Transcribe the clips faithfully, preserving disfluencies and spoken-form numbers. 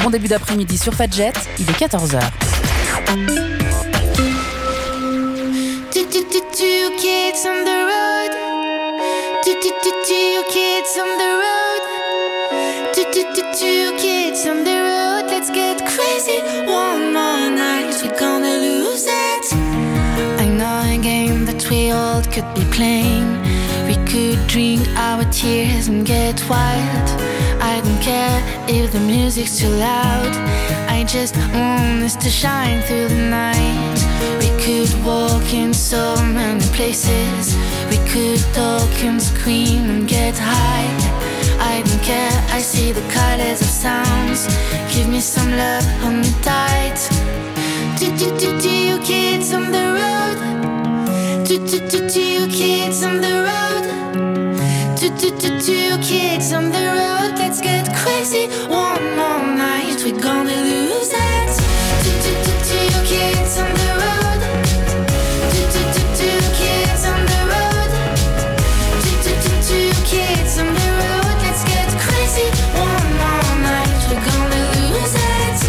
bon début d'après-midi sur Fadjet, il est quatorze heures. Two kids on the road. Two kids on the road. Two kids on the road. Let's get crazy. One more night, we're gonna lose it. I know a game that we all could be playing. We could drink our tears and get wild. I don't care if the music's too loud. I just want us to shine through the night. We could walk in so many places. We could talk and scream and get high. I don't care, I see the colors of sounds. Give me some love, hold me tight. Two kids on the road. Two kids on the road. Two kids on the road. Let's get crazy. One more night, we're gonna lose it. Two kids on the road. Two kids on the road. Two kids on the road. Let's get crazy. One more night, we're gonna lose it.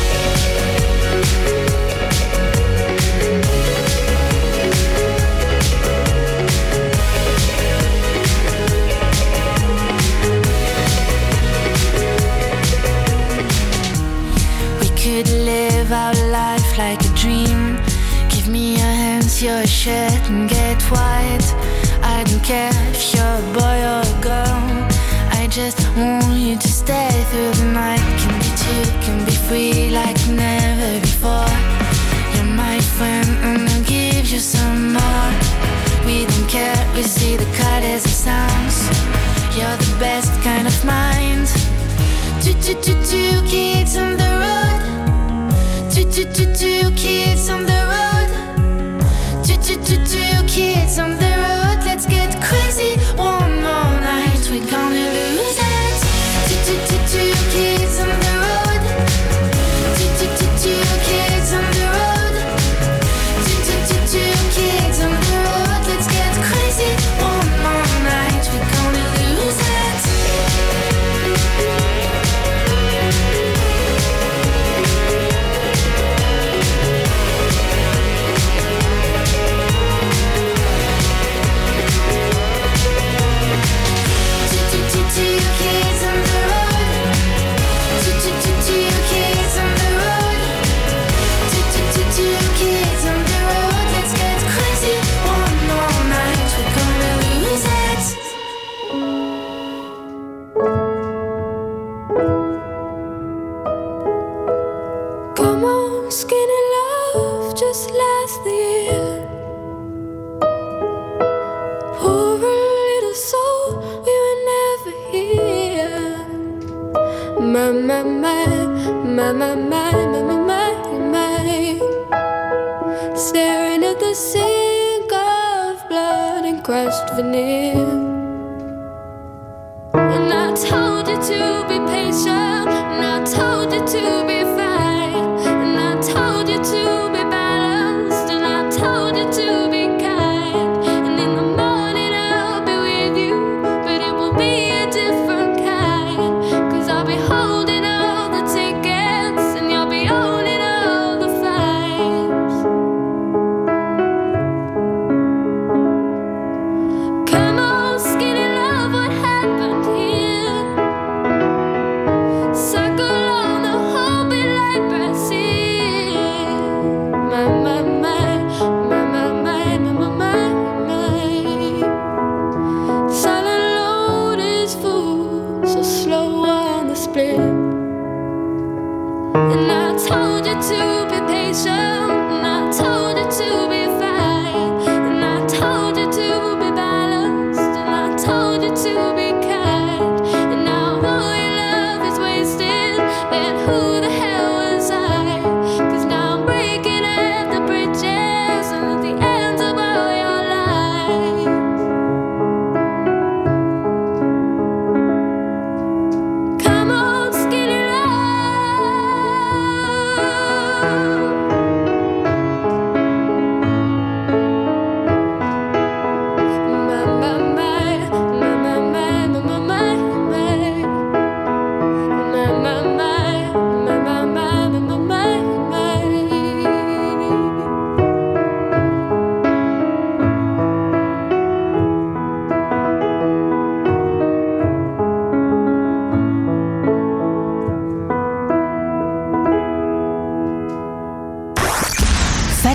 We could live our life like a dream. Give me your hands, your shirt, and get white. I don't care if you're a boy or a girl. I just want you to stay through the night. Can be two, can be free like never before. You're my friend and I'll give you some more. We don't care, we see the colors and sounds. You're the best kind of mind. Two, two, two, two kids on the road. Two, two, two, two kids on the road. Two, two, two, two kids on the road. Let's get crazy. One more night, we're gonna lose it. Two, two, two, two kids on the road. Two, two, two, two kids on the road. Two, two, two, two kids on the road. Let's get crazy. One more night, we're gonna lose it.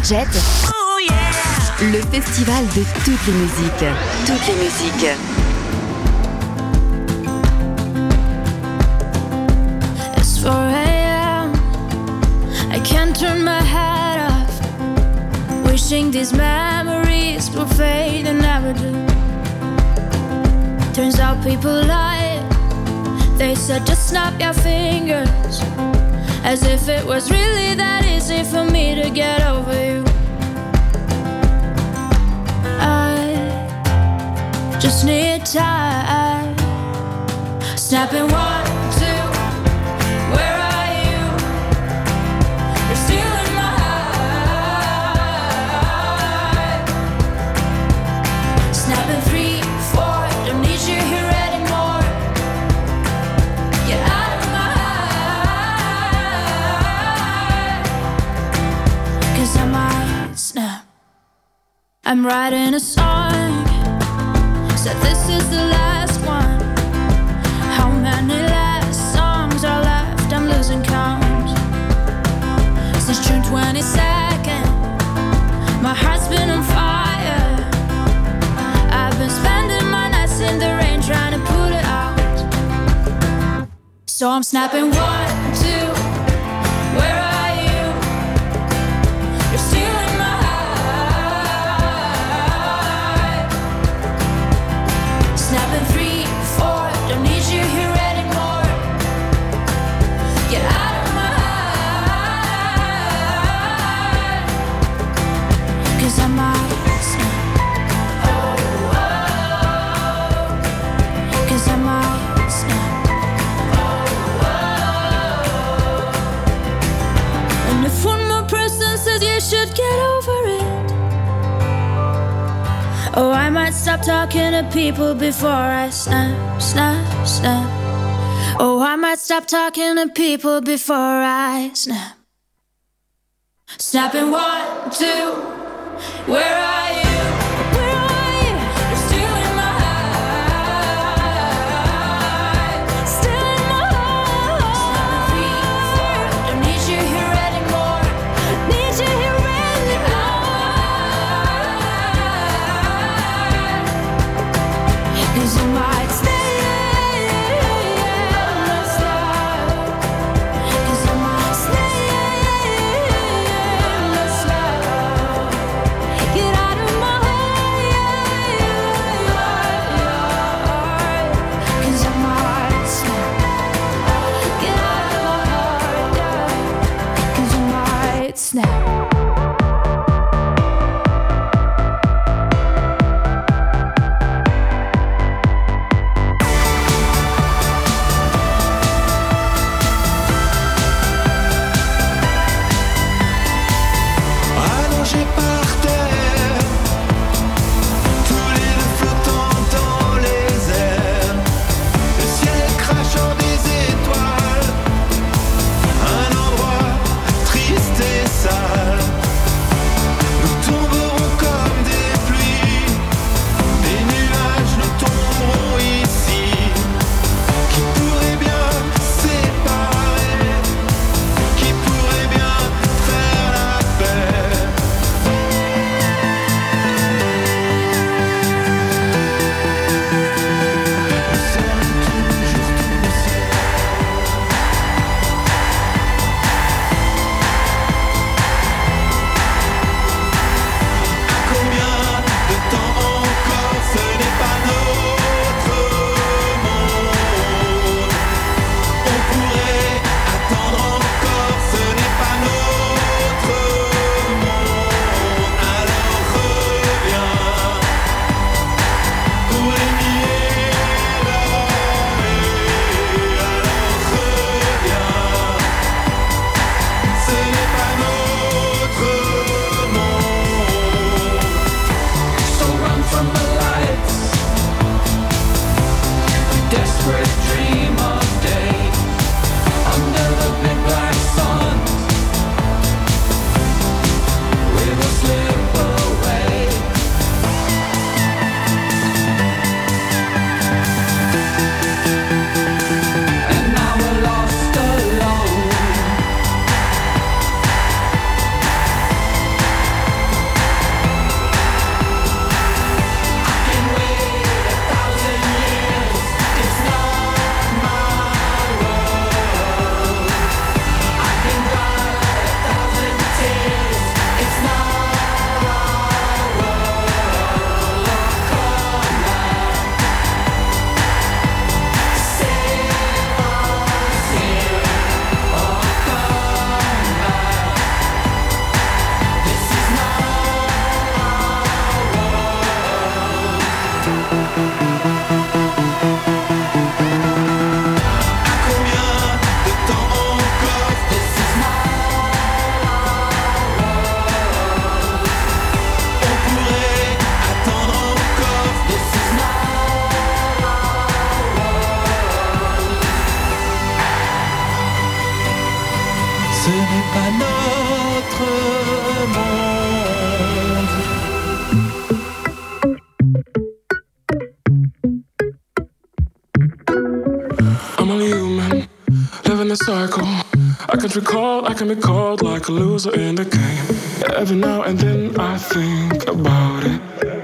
Jet, oh yeah, le festival de toutes les musiques. Toutes les musiques. It's four a.m. I can't turn my head off. Wishing these memories will fade and never do. Turns out people lie. They said just snap your fingers. As if it was really that easy for me to get over you. I just need time. Snapping one, two, where are you? You're still in my heart. Snapping three, four, don't need you here anymore. Get out of my heart. Cause I might snap. I'm writing a song. Said this is the last one. How many last songs are left? I'm losing count. Since June twenty-second, my heart's been on fire. I've been spending my nights in the rain trying to put it out. So I'm snapping one, two, where are you? You're still in my heart. Snapping three, four, don't need you here anymore. Get out of my heart. Cause I might snap. Oh, oh. Cause I might snap. And if one more person says you should get over it, oh, I might stop talking to people before I snap, snap, snap. Oh, I might stop talking to people before I snap. Snapping one, two, where are you? Where are you? You're still in my heart. Still in my heart. Snapping three, four, don't need you here anymore. Need you here anymore. Cause you might stay and not stop. Cause I might stay and not stop. Get out of my n'est pas notre monde. I'm only human, living a cycle. I can't recall, I can be called like a loser in the game. Every now and then I think about it.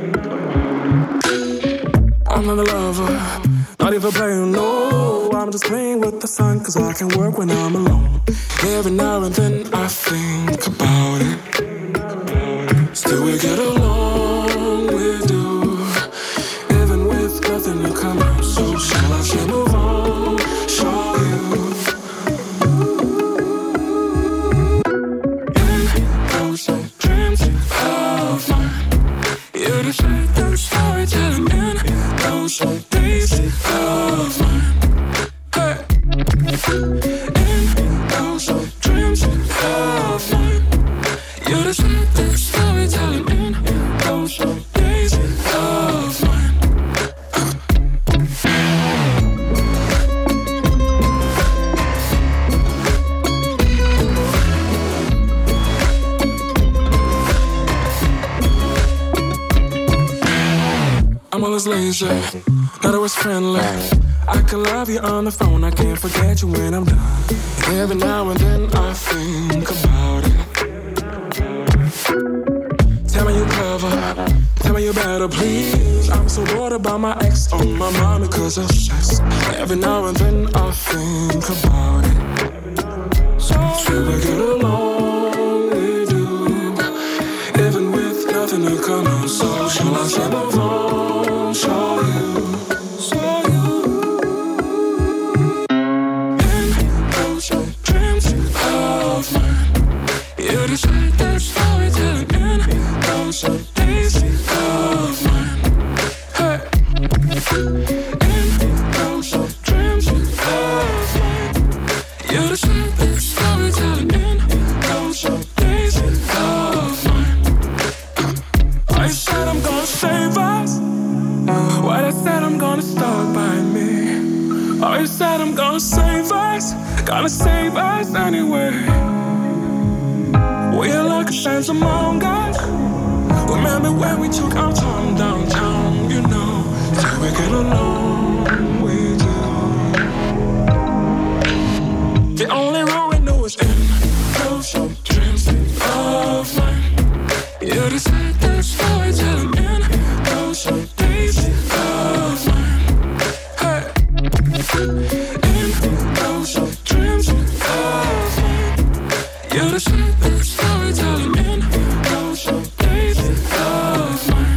I'm not a lover, not even playing, no. I'm just playing with the sun, cause I can work when I'm alone. Every now and then I think about it. Still we get along, we do. Even with nothing to come out. So shall I say move on, show you. In those dreams of mine, you decide the storytelling. In those days of mine, hey. In those dreams of mine, you decide the storytelling. In those days of mine. I'm always lazy, not always friendly. I can love you on the phone, I can't forget you when I'm done. Every now and then I think about it. Tell me you clever, tell me you better please. I'm so bored about my ex on my mind because of sex. Every now and then I think about it. Should we get along, we do. Even with nothing to come on, so shall I say move on, show you. You decide the storytelling in those days of mine. Hey, in those dreams of mine. You decide the storytelling in those days of mine. I said I'm gonna save us. What I said I'm gonna start by me. Oh, you said I'm gonna save us. Gonna save us anyway. We are like a chance among us. Remember when we took our time downtown, you know. Till we get along, we do. The only rule we know is in those dreams of mine. You decide the storytelling in those days of mine. Hey, in those dreams of mine. You decide the storytelling in those days of mine.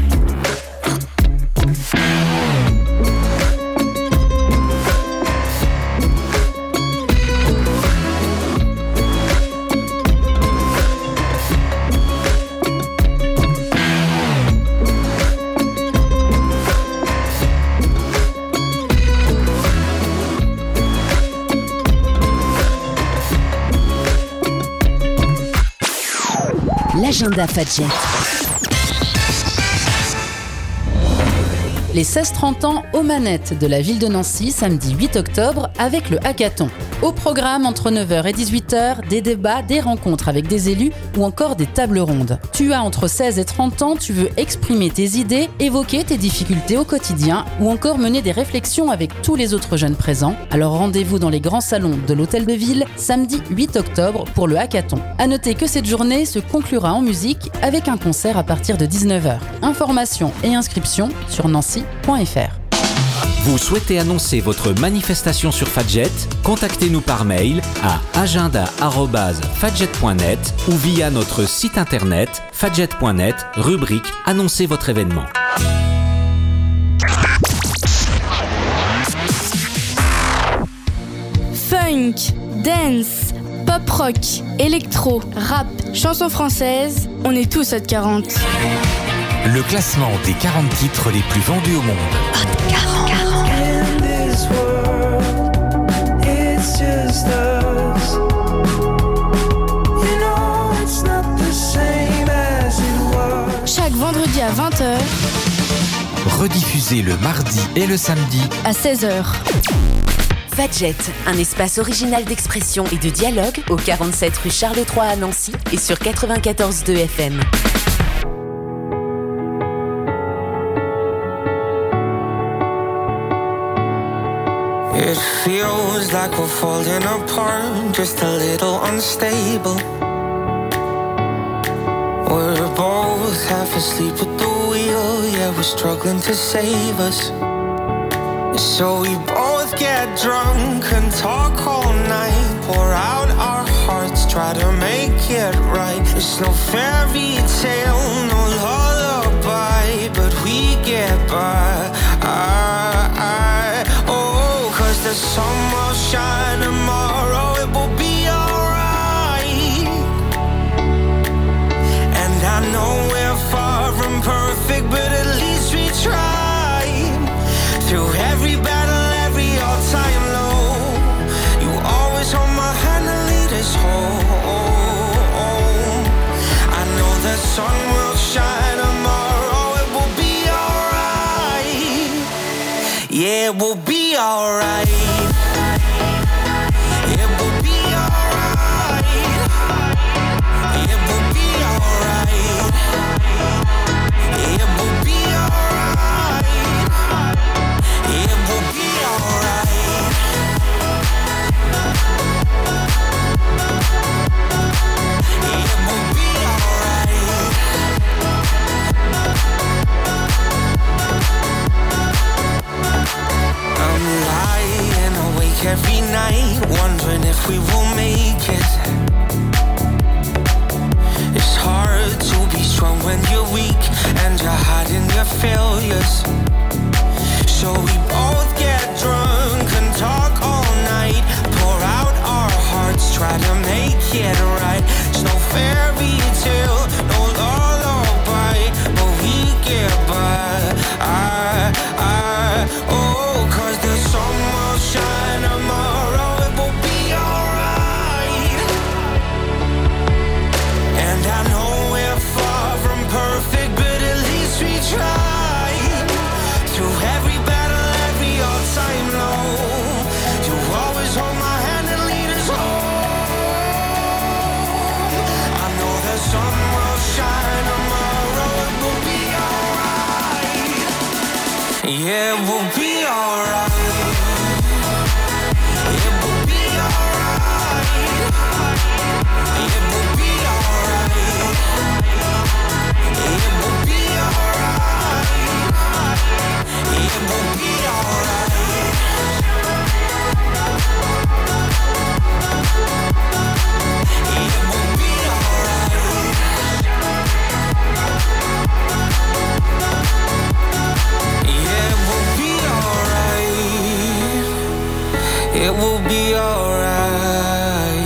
L'agenda Fadjet. Les seize trente ans aux manettes de la ville de Nancy, samedi huit octobre, avec le hackathon. Au programme, entre neuf heures et dix-huit heures, des débats, des rencontres avec des élus ou encore des tables rondes. Tu as entre seize et trente ans, tu veux exprimer tes idées, évoquer tes difficultés au quotidien ou encore mener des réflexions avec tous les autres jeunes présents. Alors rendez-vous dans les grands salons de l'Hôtel de Ville, samedi huit octobre pour le hackathon. À noter que cette journée se conclura en musique avec un concert à partir de dix-neuf heures. Informations et inscriptions sur nancy point f r. Vous souhaitez annoncer votre manifestation sur Fadjet? Contactez-nous par mail à agenda arobase fadjet point net ou via notre site internet fadjet point net, rubrique Annoncer votre événement. Funk, dance, pop rock, électro, rap, chansons françaises, on est tous Hot quarante. Le classement des quarante titres les plus vendus au monde. Hot quarante. Chaque vendredi à vingt heures. Rediffusé le mardi et le samedi à seize heures. Fadjet, un espace original d'expression et de dialogue au quarante-sept rue Charles trois à Nancy et sur quatre-vingt-quatorze virgule deux F M. It feels like we're falling apart, just a little unstable. We're both half asleep at the wheel, yeah, we're struggling to save us. So we both get drunk and talk all night, pour out our hearts, try to make it right. It's no fairy tale, no lullaby, but we get by. I, I, oh, cause the sun will shine tomorrow, it will be alright. And I know we're far from perfect, but at least we try. Through every battle, every all-time low, you always hold my hand and lead us home. I know the sun will shine tomorrow, it will be alright. Yeah, it will be alright. It will be alright. It will be alright. It will be alright. It will be alright. It will be alright. I'm lying awake every night, wondering if we will make it. It's hard to be strong when you're weak and you're hiding your failures. So we both get drunk and talk all night, pour out our hearts, try to make it right. It's no fairy tale, no lullaby, but we get by. I, I, oh, cause the sun will shine tomorrow, it will be alright. And I know we're far from perfect, but at least we try. Through every battle, every all-time low, you always hold my hand and lead us home. I know the sun will shine tomorrow, it will be alright. Yeah, it will be alright. It will be alright. It will be alright. It will be alright. It will be alright. It will be alright. Yeah, it will be alright. It will be alright.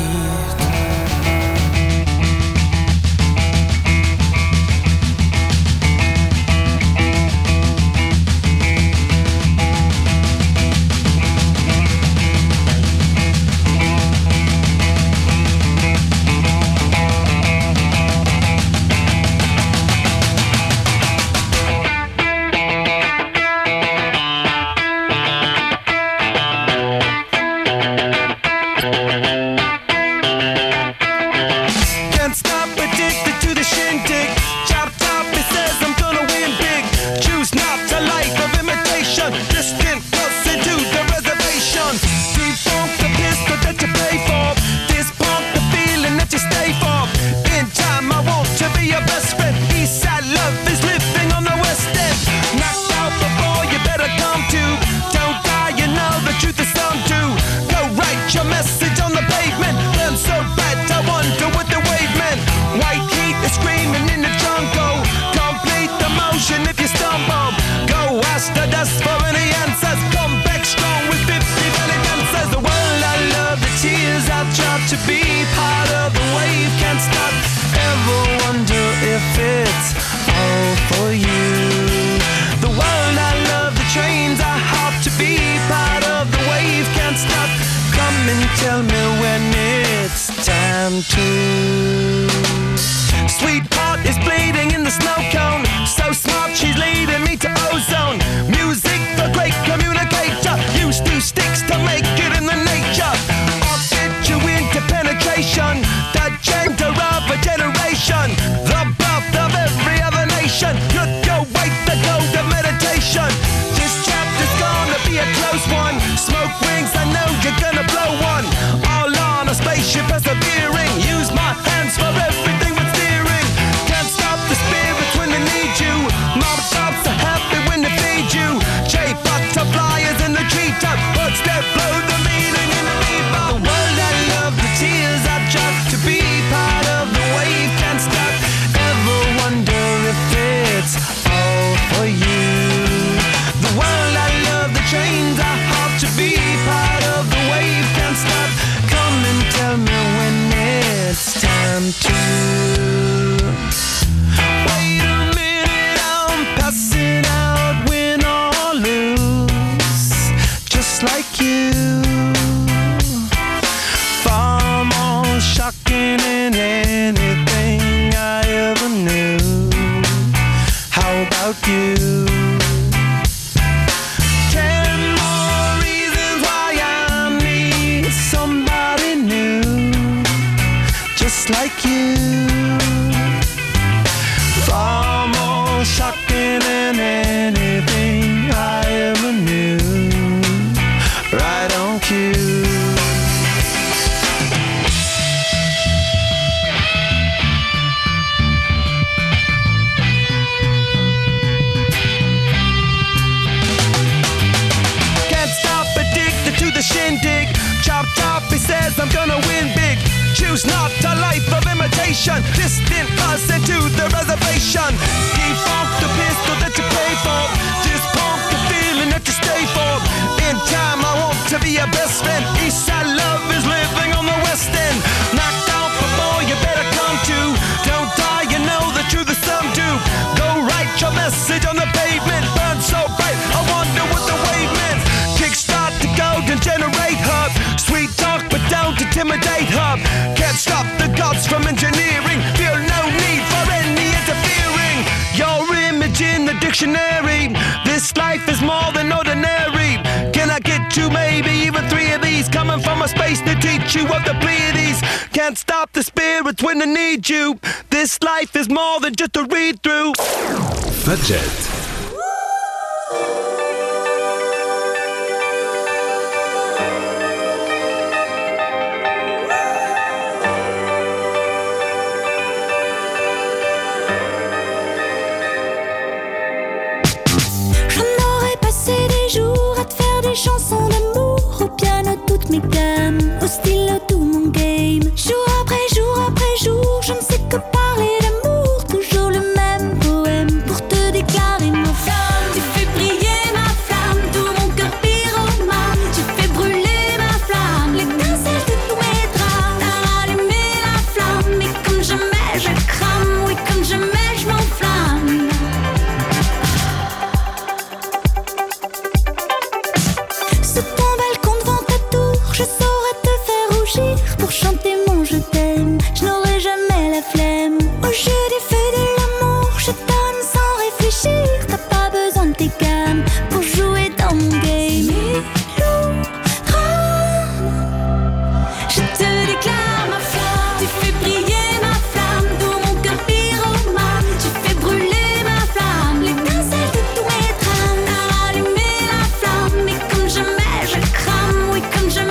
Tell me when it's time to. Sweetheart is bleeding in the snow cone. So smart, she's leading me to ozone. Music, the great communicator. Use two sticks to make it in like you. The shindig, chop chop, he says I'm gonna win big. Choose not a life of imitation, distant cousin to the reservation. Defunct the pistol that you pay for, just pump the feeling that you stay for. In time I want to be your best friend. Eastside love is living on the west end. Knocked out before you better come to. Don't die, you know the truth is some do. Go write your message on the pavement, burn so bright, I wonder what the wave meant. Kickstart the golden generate hub. Sweet talk but don't intimidate hub. Can't stop the gods from engineering. Feel no need for any interfering. Your image in the dictionary. This life is more than ordinary. Can I get two, maybe even three of these? Coming from a space to teach you of the Pleiades. Can't stop the spirits when they need you. This life is more than just a read through. Fadjet. Chansons d'amour, au piano toutes mes gammes, au stylo tout mon game. Jour après jour après jour, je ne sais que parler d'amour. Toujours le même poème pour te déclarer ma flamme. Tu fais briller ma flamme, tout mon cœur pyromane. Tu fais brûler ma flamme, l'étincelle de tous mes drames. T'as allumé la flamme, et comme jamais je crame. Oui, comme jamais je m'enflamme. Je saurais te faire rougir pour chanter mon je t'aime. Je n'aurai jamais la flemme. Au jeu des feux de l'amour, je donne sans réfléchir. T'as pas besoin de tes gammes pour jouer dans mon game. Je te déclare ma flamme. Tu fais briller ma flamme, tout mon cœur pyromane. Tu fais brûler ma flamme, l'étincelle de tous mes drames. T'as allumé la flamme, mais comme jamais je crame. Oui, comme jamais.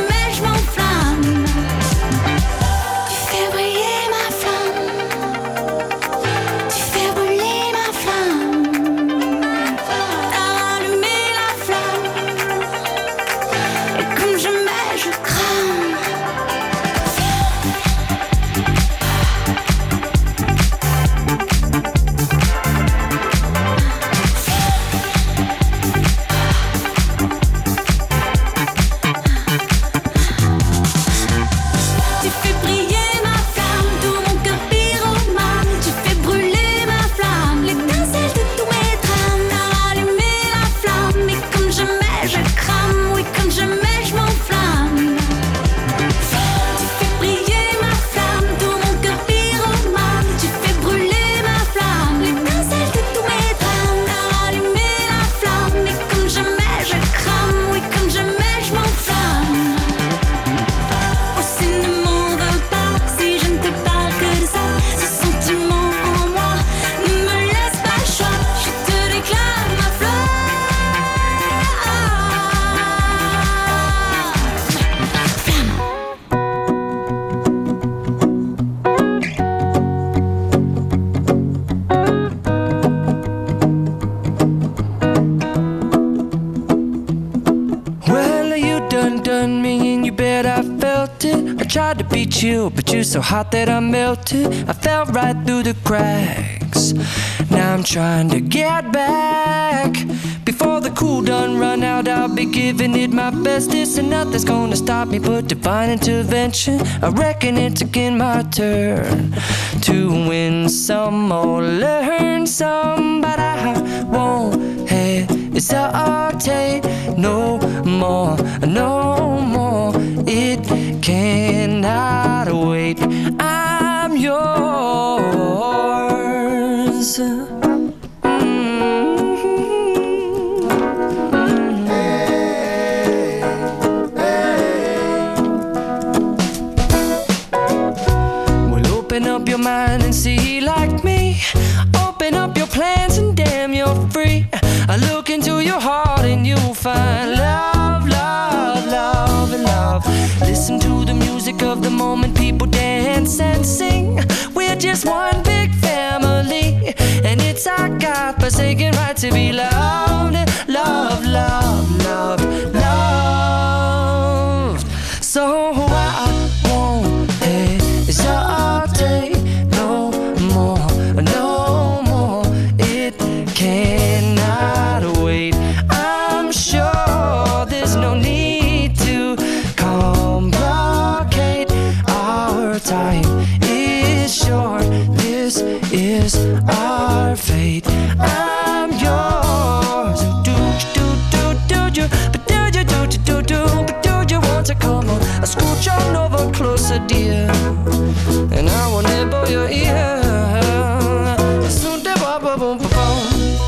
Tried to beat you, but you're so hot that I melted. I fell right through the cracks. Now I'm trying to get back. Before the cool done run out, I'll be giving it my bestest, and nothing's gonna stop me but divine intervention. I reckon it's again my turn to win some or learn some, but I won't hesitate no more, no more. It cannot wait. I'm yours. Open up your mind and see like me. Open up your plans and damn, you're free. I look into your heart and you'll find love, love, love, and love. love. Listen to the music of the moment, people dance and sing. We're just one big family, and it's our God-forsaken right to be loved, love, love, love, loved. So I won't hesitate no more, no more. It cannot wait. I'm sure there's no need to complicate. Our time is short. This is our fate. I'm yours. Do do do do do, but do you do do do do, but do you want to come on? I scooch on over closer, dear, and I will nibble your ear. Soon de ba ba boom ba boom.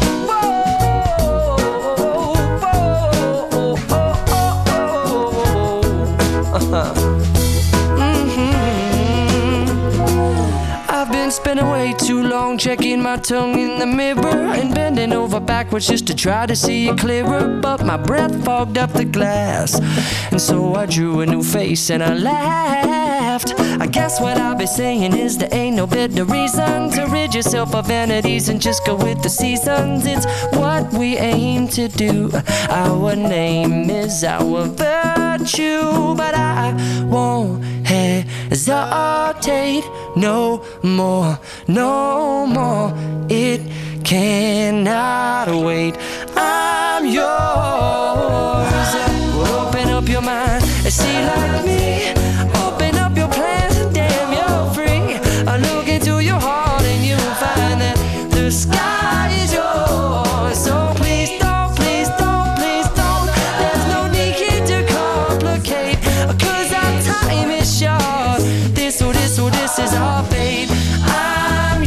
Spending way too long checking my tongue in the mirror and bending over backwards just to try to see it clearer, but my breath fogged up the glass, and so I drew a new face and I laughed. I guess what I'll be saying is there ain't no better reason to rid yourself of vanities and just go with the seasons. It's what we aim to do. Our name is our virtue, but I won't hesitate no more, no more. It cannot wait. I'm yours. Open up your mind and see like me. Open up your plans and damn, you're free. I look into your heart and you'll find that the sky is yours. So please don't, please don't, please don't. There's no need to complicate, 'cause our time is short. This or this or this is our fate. I'm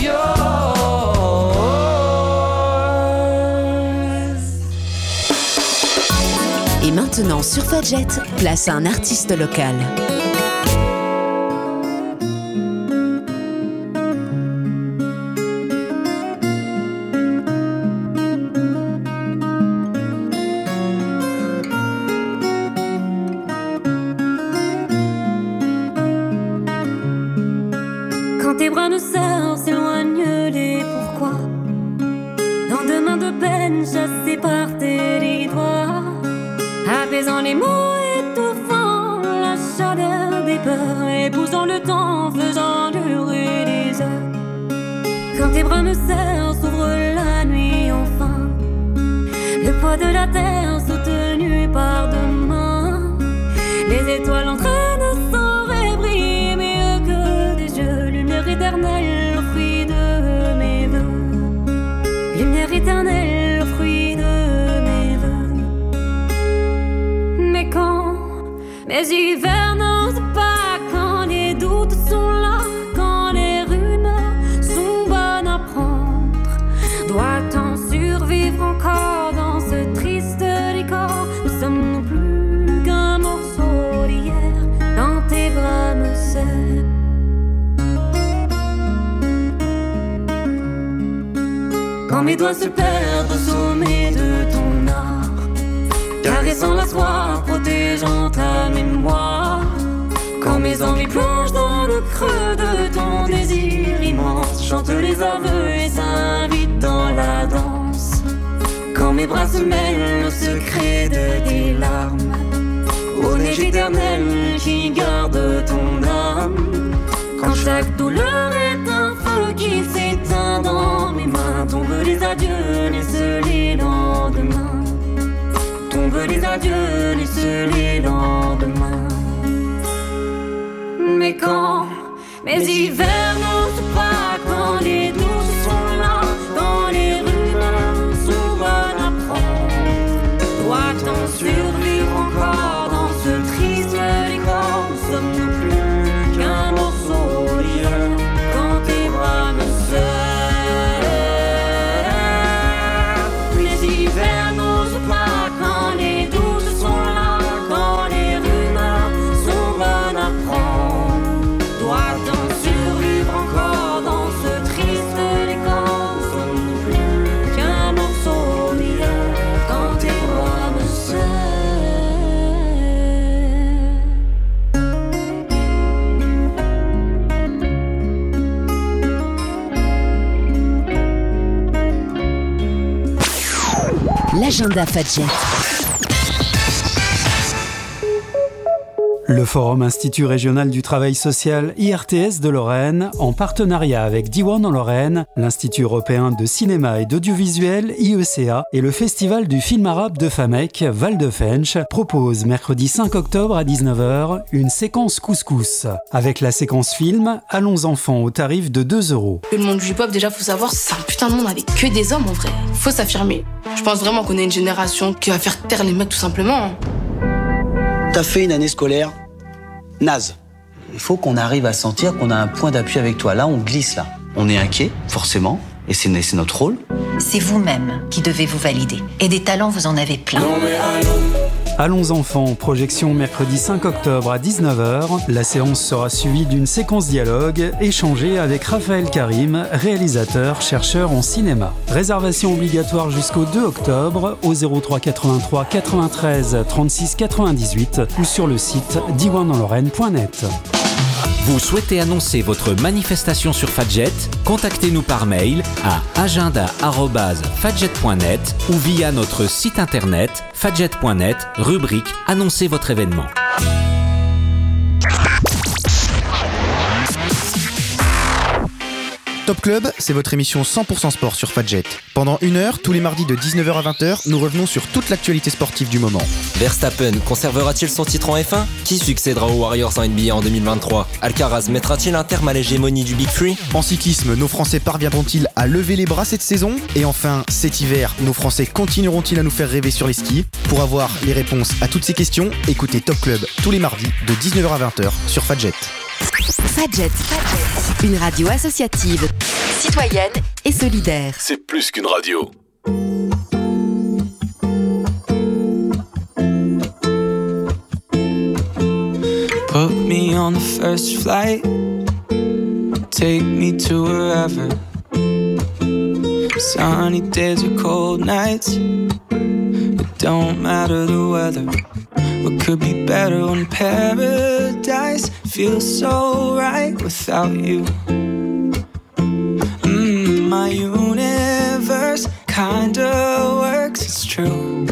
yours. Et maintenant sur Fadjet, place à un artiste local. Quand tes bras de sœur s'éloignent-les, pourquoi? Dans deux mains de peine chassées par tes doigts, apaisant les mots, étouffant la chaleur des peurs, épousant le temps, faisant durer les heures. Quand tes bras me serrent, s'ouvre la nuit enfin, le poids de la terre soutenu par deux mains, les étoiles entraînent sans rêverie, mieux que des jeux, lumière éternelle, le fruit de mes vœux, lumière éternelle, le fruit de mes vœux. Mais quand mes hivers n'osent pas, quand les doutes sont là, quand les rumeurs sont bonnes à prendre, doit-on survivre encore dans ce triste décor? Nous sommes plus qu'un morceau d'hier, dans tes bras me serrent. Quand mes doigts se perdent au sommet de ton art, caressant la soie, protégeant ta mémoire. Quand mes envies plongent dans le creux de ton désir immense, chante les aveux et s'invite dans la danse. Quand mes bras se mêlent au secret de tes larmes, au neige éternelle qui garde ton âme. Quand chaque douleur est un feu qui s'éteint dans mes mains, tombent les adieux, laisse les lendemains. Tombent les adieux, laisse les lendemains. Mais quand mes hivers n'osent pas, quand les doutes sont là, quand les rumeurs sont bonnes à prendre, doit-on survivre encore dans ce triste décor? Nous sommes plus qu'un morceau d'hier, quand tes bras me serrent. Les hivers n'osent pas, quand les doutes sont là, quand les rumeurs sont bonnes à prendre, doit-on survivre? Agenda Fadjet. Le Forum Institut Régional du Travail Social I R T S de Lorraine, en partenariat avec Diwan en Lorraine, l'Institut Européen de Cinéma et d'Audiovisuel I E C A et le Festival du Film Arabe de Famec, Val-de-Fench, propose mercredi cinq octobre à dix-neuf heures une séquence couscous. Avec la séquence film, Allons enfants au tarif de deux euros. Le monde du hip-hop, déjà, faut savoir, c'est un putain de monde avec que des hommes en vrai. Faut s'affirmer. Je pense vraiment qu'on est une génération qui va faire taire les mecs tout simplement. T'as fait une année scolaire naze. Il faut qu'on arrive à sentir qu'on a un point d'appui avec toi. Là, on glisse, là. On est inquiet, forcément, et c'est, c'est notre rôle. C'est vous-même qui devez vous valider. Et des talents, vous en avez plein. Non mais allons. Allons enfants, projection mercredi cinq octobre à dix-neuf heures. La séance sera suivie d'une séquence dialogue échangée avec Raphaël Karim, réalisateur, chercheur en cinéma. Réservation obligatoire jusqu'au deux octobre au zéro trois quatre-vingt-trois quatre-vingt-treize trente-six quatre-vingt-dix-huit ou sur le site diwan en lorraine point net. Vous souhaitez annoncer votre manifestation sur Fadjet? Contactez-nous par mail à agenda arobase fadjet point net ou via notre site internet fadjet point net, rubrique Annoncer votre événement. Top Club, c'est votre émission cent pour cent sport sur Fadjet. Pendant une heure, tous les mardis de dix-neuf heures à vingt heures, nous revenons sur toute l'actualité sportive du moment. Verstappen conservera-t-il son titre en F un? Qui succédera aux Warriors en N B A en deux mille vingt-trois? Alcaraz mettra-t-il un terme à l'hégémonie du Big Three? En cyclisme, nos Français parviendront-ils à lever les bras cette saison? Et enfin, cet hiver, nos Français continueront-ils à nous faire rêver sur les skis? Pour avoir les réponses à toutes ces questions, écoutez Top Club tous les mardis de dix-neuf heures à vingt heures sur Fadjet. Fadjet, une radio associative, citoyenne et solidaire. C'est plus qu'une radio. Put me on the first flight, take me to wherever. Sunny days or cold nights, it don't matter the weather. What could be better when paradise feels so right without you? Mm, my universe kinda works, it's true.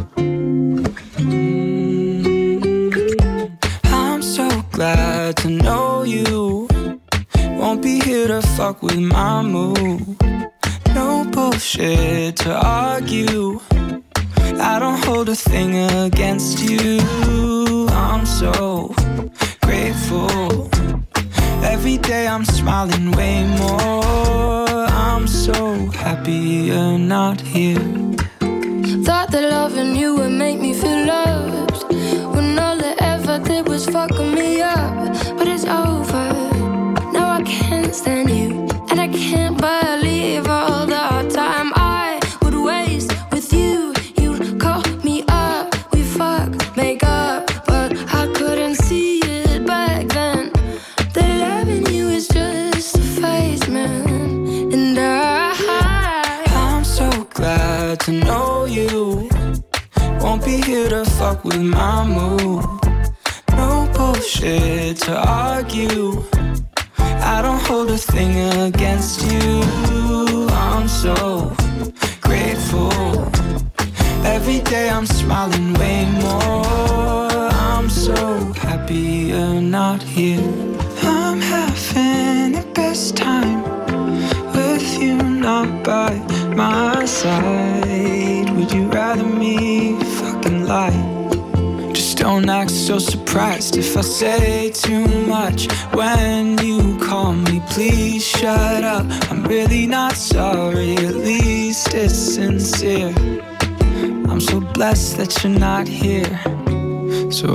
Mm, I'm so glad to know you won't be here to fuck with my mood. No bullshit to argue, I don't hold a thing against you. I'm so grateful. Every day I'm smiling way more. I'm so happy you're not here. Thought that loving you would make me feel loved, when all I ever did was fucking me up. But it's over, now I can't stand you, and I can't believe all the time I would waste with you. Call me up, we fuck, make up, but I couldn't see it back then. That loving you is just a phase, man. And I, I'm so glad to know you won't be here to fuck with my mood. No bullshit to argue, I don't hold a thing against you. I'm so grateful. Every day I'm smiling way more. I'm so happy you're not here. I'm having the best time with you not by my side. Would you rather me fucking lie? Just don't act so surprised if I say too much when you call me. Please shut up, I'm really not sorry, at least it's sincere. I'm so blessed that you're not here, so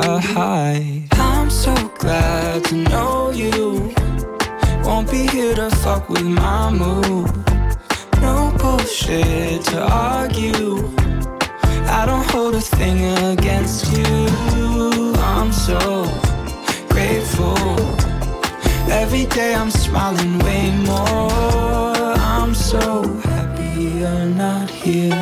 I, I'm so glad to know you won't be here to fuck with my mood. No bullshit to argue, I don't hold a thing against you. I'm so grateful. Every day I'm smiling way more. I'm so happy you're not here.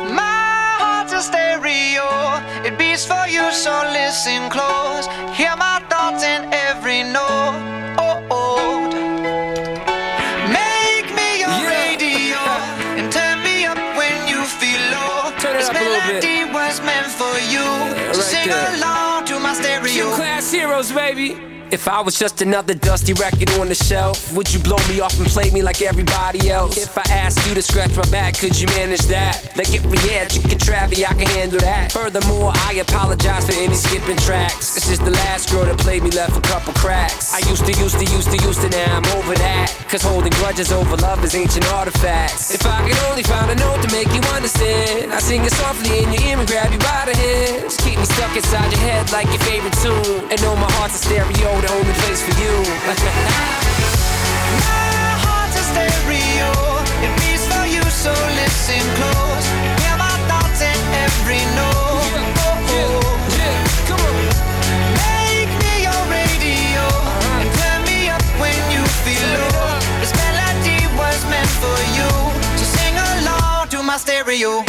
Stereo, it beats for you, so listen close. Hear my thoughts in every note. Oh, oh. Make me your yeah. radio and turn me up when you feel low. Turn it up a little bit. stereo. Gym class heroes, baby. If I was just another dusty record on the shelf, would you blow me off and play me like everybody else? If I asked you to scratch my back, could you manage that? Like if we had chicken Travie, I can handle that. Furthermore, I apologize for any skipping tracks. This is the last girl that played me, left a couple cracks. I used to, used to, used to, used to, now I'm over that. Cause holding grudges over love is ancient artifacts. If I could only find a note to make you understand, I sing it softly in your ear and grab you by the head. Just keep me stuck inside your head like your favorite tune. And know my heart's a stereo, the only place for you. My heart's a stereo, it beats for you, so listen close. Hear my thoughts in every note. Yeah, oh, oh. Yeah, come on. Make me your radio, uh-huh. and turn me up when you feel low. This melody was meant for you, so sing along to my stereo.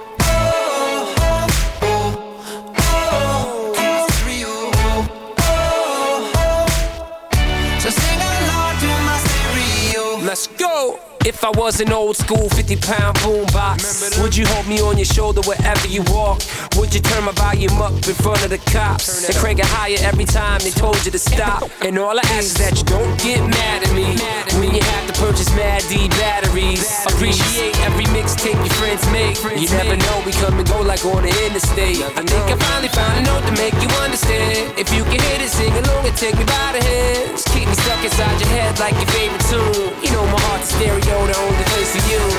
Let's go! If I was an old school fifty pound boombox, would you hold me on your shoulder wherever you walk? Would you turn my volume up in front of the cops and crank it higher every time they told you to stop? And all I ask is that you don't get mad at me when you have to purchase Mad D batteries. Appreciate every mixtape your friends make. You never know, we come and go like on the interstate. I think I finally found a note to make you understand. If you can hit it, sing along and take me by the hand. Just keep me stuck inside your head like your favorite tune. You know my heart's a stereo, the only place for you.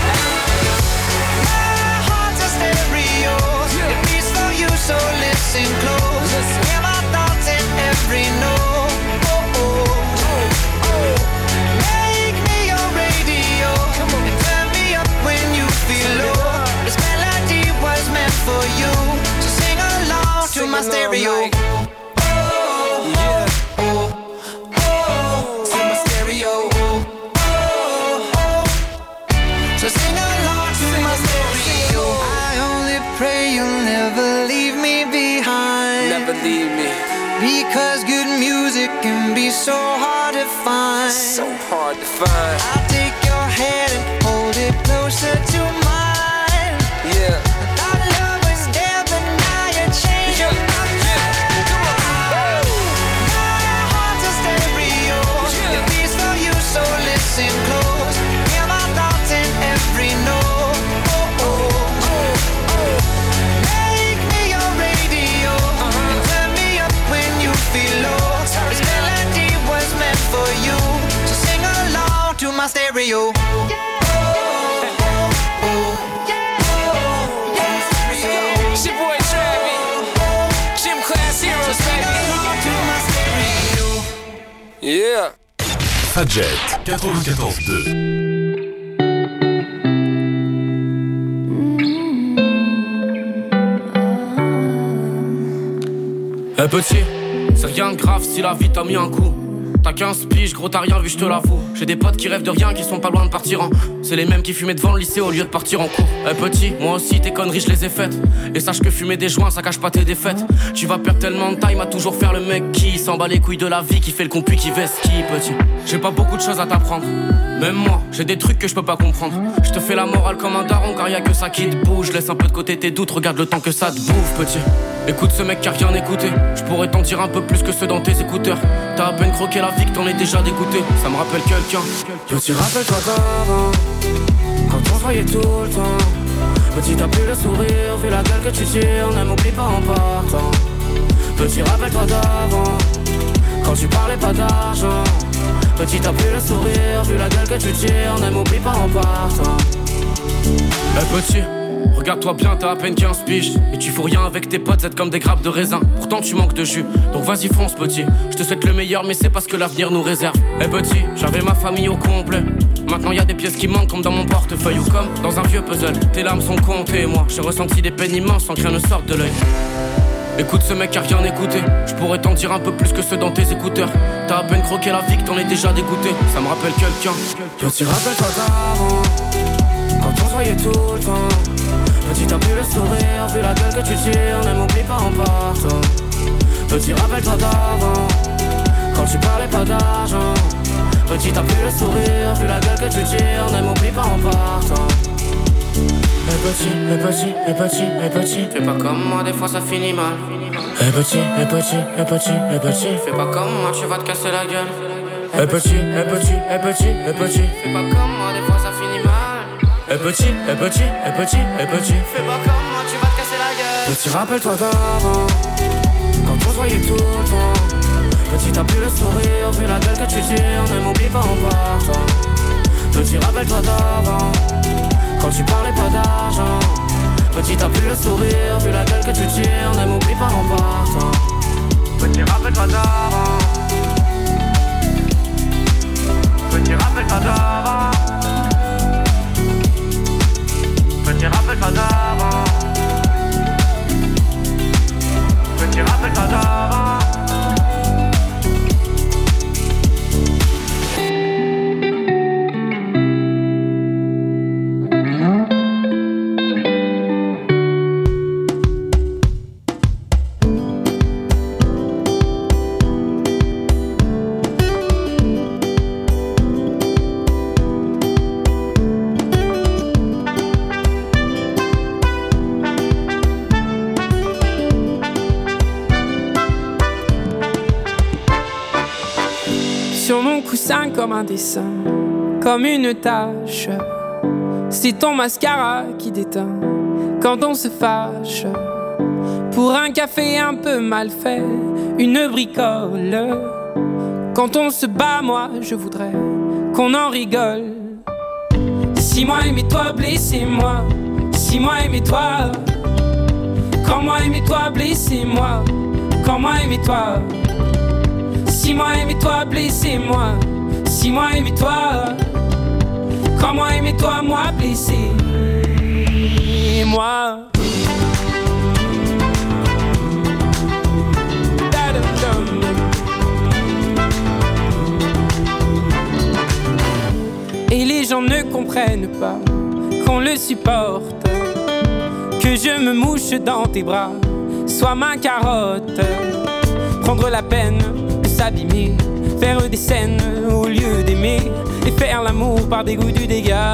My heart's a stereo, it beats for you, so listen close. Hear my thoughts in every note. Oh, oh, oh. Make me your radio, and turn me up when you feel low. This melody was meant for you, so sing along to my stereo. Because good music can be so hard to find. So hard to find. I'll take your hand and hold it closer to mine. Yeah. Thought love was dead, but now you're changing yeah. my mind. Come on. My heart's a stereo, yeah. It beats for you, so listen close. Hear my thoughts in every note. Oh, oh, oh, oh. Make me your radio, uh-huh. and turn me up when you feel low. This melody was meant for you, so sing along to my stereo. It's your boy Travie, Gym Class Heroes, baby. Yeah. Fadjet quatre-vingt-quatorze deux. Eh petit, c'est rien de grave si la vie t'a mis un coup. T'as quinze piges, gros t'as rien vu, je te l'avoue. J'ai des potes qui rêvent de rien, qui sont pas loin de partir en. C'est les mêmes qui fumaient devant le lycée au lieu de partir en cours. Eh petit, moi aussi tes conneries je les ai faites. Et sache que fumer des joints ça cache pas tes défaites. Tu vas perdre tellement de time à toujours faire le mec qui s'en bat les couilles de la vie, qui fait le compu, qui vesquille petit. J'ai pas beaucoup de choses à t'apprendre. Même moi, j'ai des trucs que je peux pas comprendre. Je te fais la morale comme un daron car y'a que ça qui te bouge. Laisse un peu de côté tes doutes, regarde le temps que ça te bouffe petit. Écoute ce mec qui a rien écouté. Je pourrais t'en dire un peu plus que ceux dans tes écouteurs. T'as à peine croqué la vie que t'en es déjà dégoûté. Ça me rappelle quelqu'un. Petit rappelle-toi d'avant, quand on se voyait tout le temps. Petit t'as plus le sourire, vu la gueule que tu tires. Ne m'oublie pas en partant. Petit rappelle-toi d'avant, quand tu parlais pas d'argent. Petit t'as plus le sourire, vu la gueule que tu tires. Ne m'oublie pas en partant. Eh petit, regarde-toi bien, t'as à peine quinze piges. Et tu fous rien avec tes potes, vous êtes comme des grappes de raisin. Pourtant tu manques de jus, donc vas-y fonce petit. Je te souhaite le meilleur mais c'est parce que l'avenir nous réserve. Eh petit, j'avais ma famille au complet. Maintenant y'a des pièces qui manquent comme dans mon portefeuille. Ou comme dans un vieux puzzle, tes larmes sont comptées. Et moi, j'ai ressenti des peines immenses sans que rien ne sorte de l'œil. Écoute ce mec qui a rien écouté. Je pourrais t'en dire un peu plus que ceux dans tes écouteurs. T'as à peine croqué la vie que t'en es déjà dégoûté. Ça me rappelle quelqu'un. Petit rappelle-toi d'avant, quand on se voyait tout le temps. Petit t'as plus le sourire, vu la gueule que tu tires. Ne m'oublie pas en partant. Petit rappelle-toi d'avant, quand tu parlais pas d'argent. Petit t'as plus le sourire, vu la gueule que tu tires. Ne m'oublie pas en partant. Et petit, et petit, et petit, et petit. Fais pas comme moi, des fois ça finit mal. Eh petit, eh petit, eh petit, eh petit, fais pas comme moi, tu vas te casser la gueule. Eh petit, eh petit, eh petit, eh petit, fais pas comme moi, des fois ça finit mal. Eh petit, eh petit, eh petit, eh petit, fais pas comme moi, tu vas te casser la gueule. Petit, rappelle-toi d'avant, quand on se voyait tout le temps. Petit, t'as plus le sourire, vu la gueule que tu tires, ne m'oublie pas en partant. Petit, rappelle-toi d'avant, quand tu parlais pas d'argent. Petit, t'as plus le sourire, vu la gueule que tu tires, ne m'oublie pas en partant. Petit, rappelle-toi d'avant. Petit, rappelle-toi d'avant. Petit, rappelle-toi d'avant. Petit, rappelle-toi d'avant. Comme un dessin, comme une tache. C'est ton mascara qui déteint quand on se fâche. Pour un café un peu mal fait, une bricole. Quand on se bat, moi je voudrais qu'on en rigole. Si moi aimais-toi, blessez-moi. Si moi aimais-toi. Quand moi aimais-toi, blessez-moi. Quand moi aimais-toi. Si moi aimais-toi, blessez-moi. Si moi aimais-toi, quand moi aimais-toi, moi blessé, moi. Et les gens ne comprennent pas qu'on le supporte, que je me mouche dans tes bras, sois ma carotte, prendre la peine de s'abîmer. Faire des scènes au lieu d'aimer et faire l'amour par dégoût du dégât.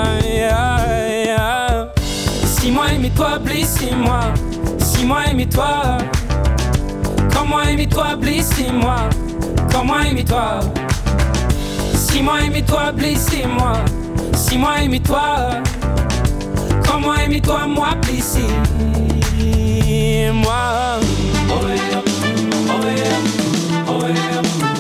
Si moi aimais-toi, blessez-moi. Si moi aimais-toi. Quand moi aimais-toi, blessez-moi. Quand moi aimais-toi. Si moi aimais-toi, blessez-moi. Si moi aimais-toi. Quand moi aimais-toi, moi blessé. Moi. Oh yeah, oh yeah, oh yeah.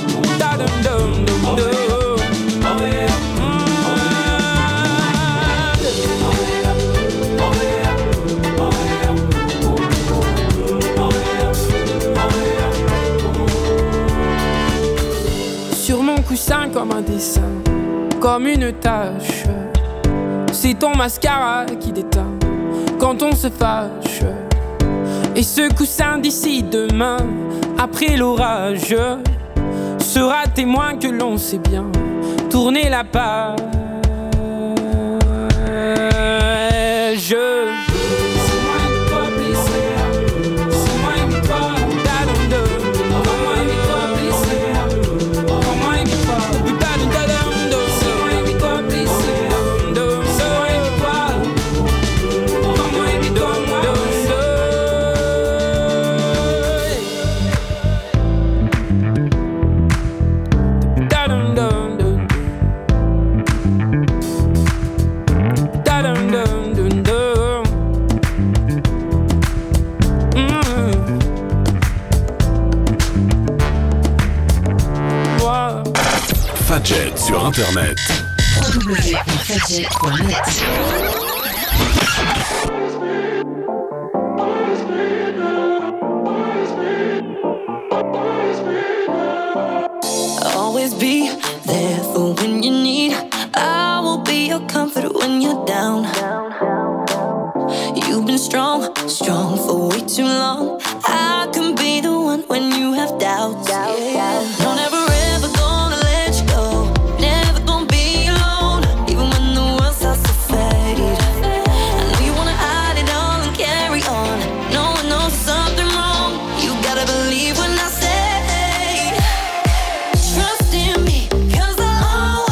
Sur mon coussin comme un dessin, comme une tache. C'est ton mascara qui déteint quand on se fâche. Et ce coussin d'ici demain, après l'orage, sera témoin que l'on sait bien tourner la page. Fadjet sur internet. w w w point fadjet point net. Always be there for when you need. I will be your comfort when you're down. You've been strong, strong for way too long. I can be the one when you have doubts. Yeah. Don't ever ever gonna let you go. Never gonna be alone, even when the world starts to fade. I know you wanna hide it all and carry on. No one knows something wrong. You gotta believe when I say, trust in me, 'cause I'll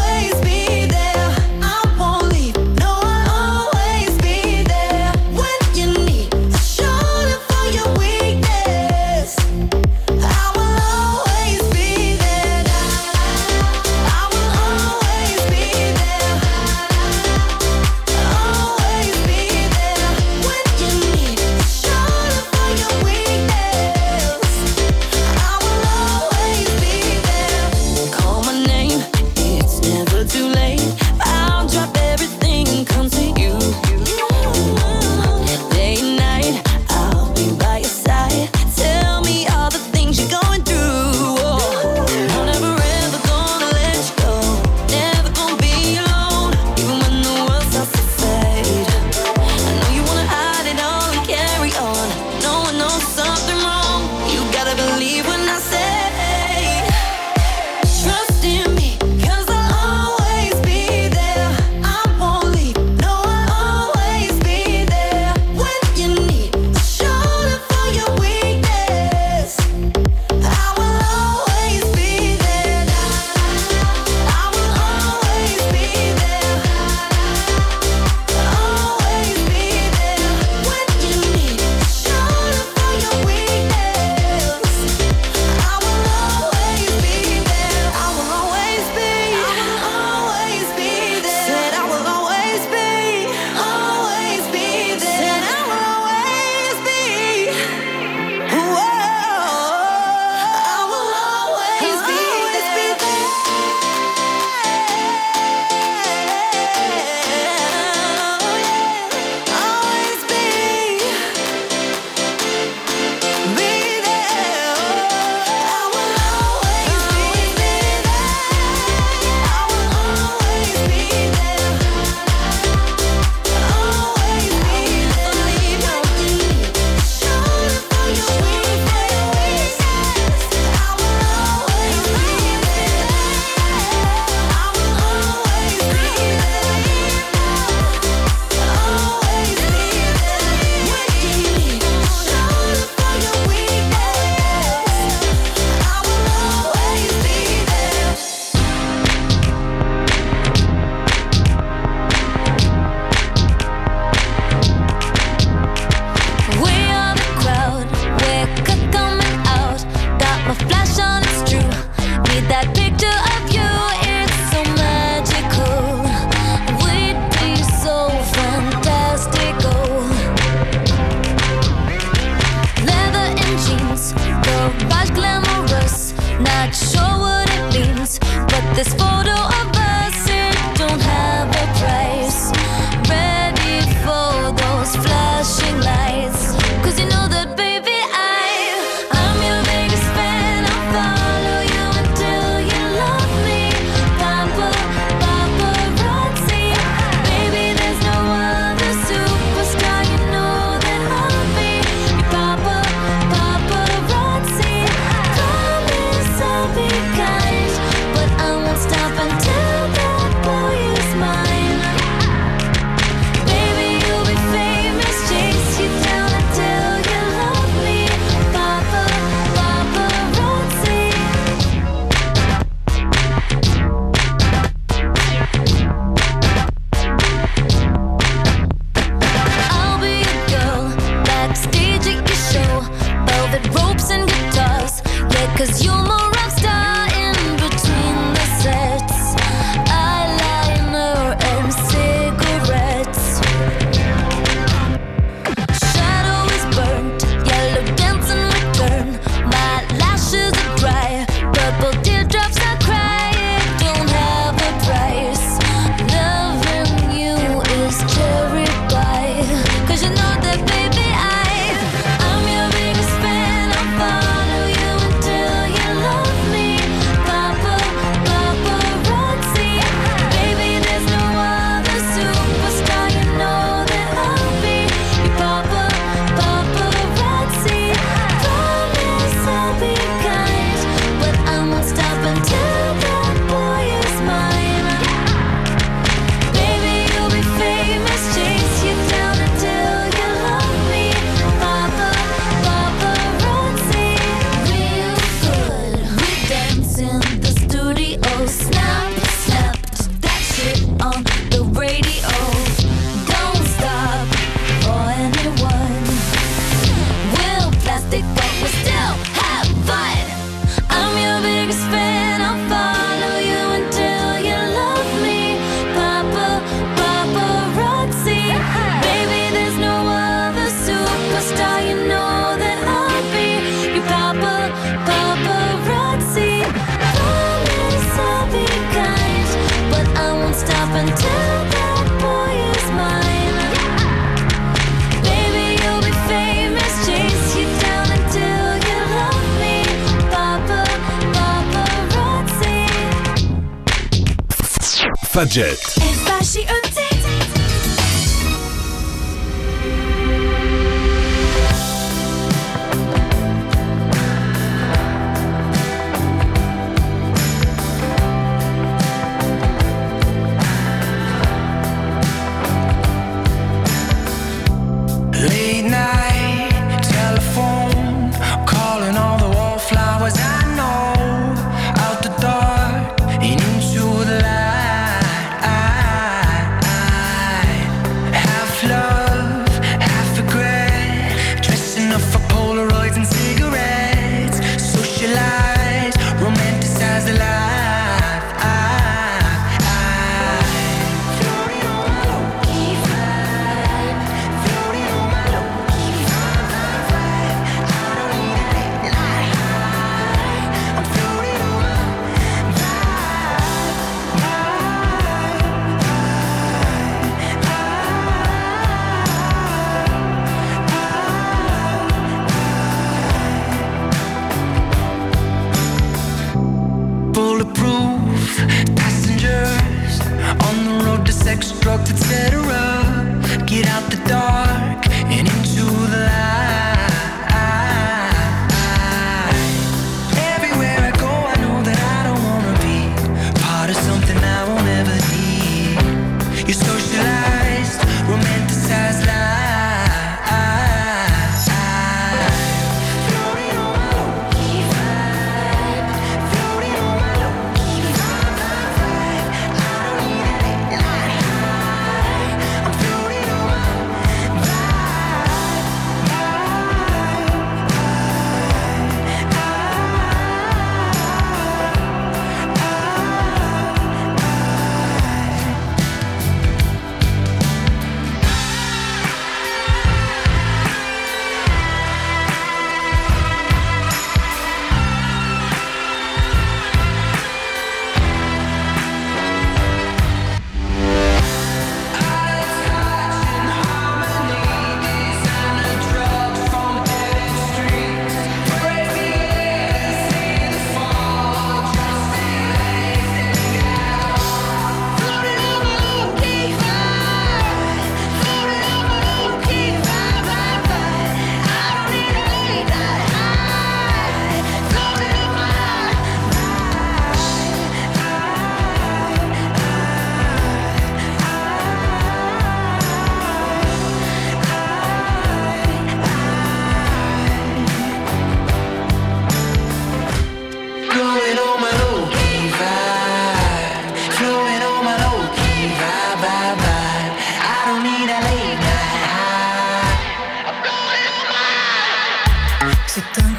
'cause you're my rock star in between the sets. Eyeliner and cigarettes. Shadow is burnt, yellow dancing return. My lashes are dry, purple teardrops are crying. Don't have a price. Loving you is cherry pie. 'Cause you know that baby I, I'm your biggest fan. I'll follow you until you love me. Papa, paparazzi. Baby, there's no other superstar. You know that I'll be your papa, paparazzi. Promise I'll be kind, but I won't stop until that boy is mine. Baby, you'll be famous, chase you down until you love me. Papa, paparazzi. Real good, we dance in the studio. Snap, snap, that shit on the radio. Don't stop for anyone. We'll plastic, but we still have fun. I'm your biggest fan. I'll follow you until you love me. Papa, paparazzi. Baby, there's no other superstar. You know that I'll be your papa, paparazzi. Promise I'll be kind, but I won't stop until that boy is mine. Baby, you'll be famous, chase you down until you love me. Papa, paparazzi. Fadjet. F H I E T. Late night telephone, calling all the wallflowers I know. Out the dark and into the light. Half love, half regret. Dressing up for Polaroids and cigarettes. Socialize, romanticize the life. Floating on my low-key vibe. Floating on my low-key vibe, vibe, vibe. I don't need a late night high. I'm floating on my vibe, bulletproof passengers on the road to sex, drugs, et cetera. Get out the dark and into the light. Everywhere I go, I know that I don't wanna be part of something I won't ever need. You socialized, romanticized life. Floating on my low-key vibe. Floating on my low-key vibe, vibe, vibe. I don't need a late night high. I'm floating on my vibe.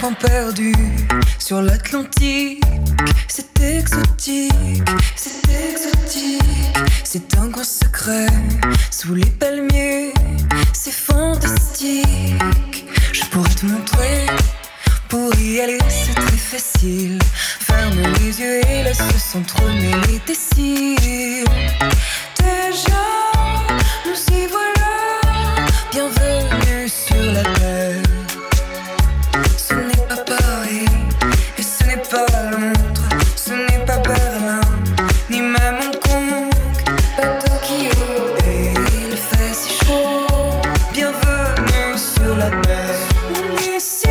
point perdu sur l'Atlantique. C'est exotique, c'est exotique. C'est un grand secret sous les palmiers. C'est fantastique. Je pourrais te montrer. Pour y aller, c'est très facile. Ferme les yeux et laisse s'entremêler tes cils. Déjà, nous y voilà. Bienvenue sur la terre. Ce n'est pas Paris et ce n'est pas Londres. Ce n'est pas Berlin ni même Hong Kong, pas Tokyo. Et il fait si chaud. Bienvenue sur la terre. On est si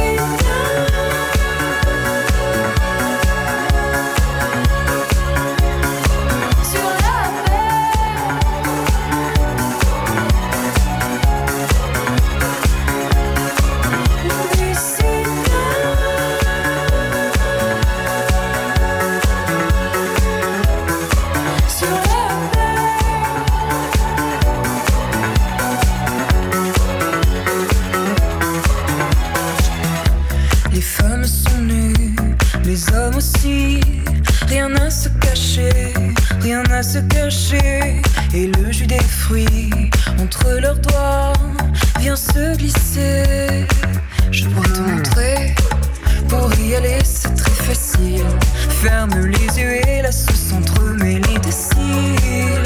rien à se cacher, rien à se cacher. Et le jus des fruits entre leurs doigts vient se glisser. Je pourrais te montrer, pour y aller c'est très facile. Ferme les yeux et laisse s'entremêler tes cils.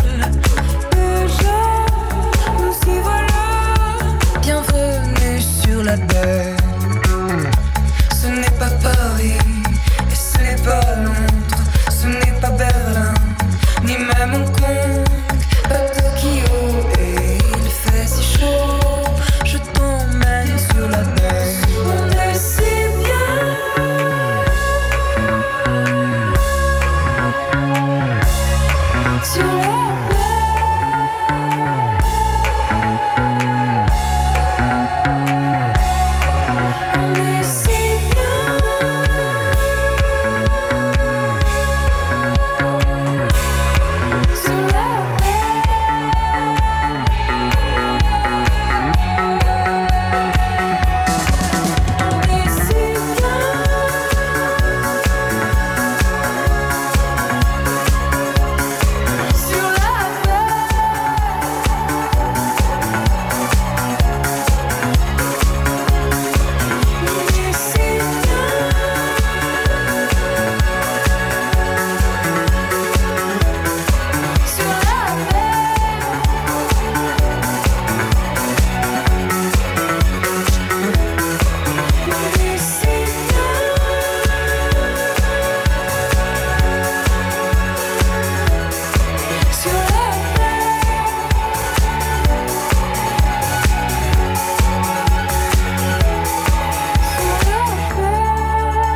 Déjà, nous y voilà. Bienvenue sur la terre.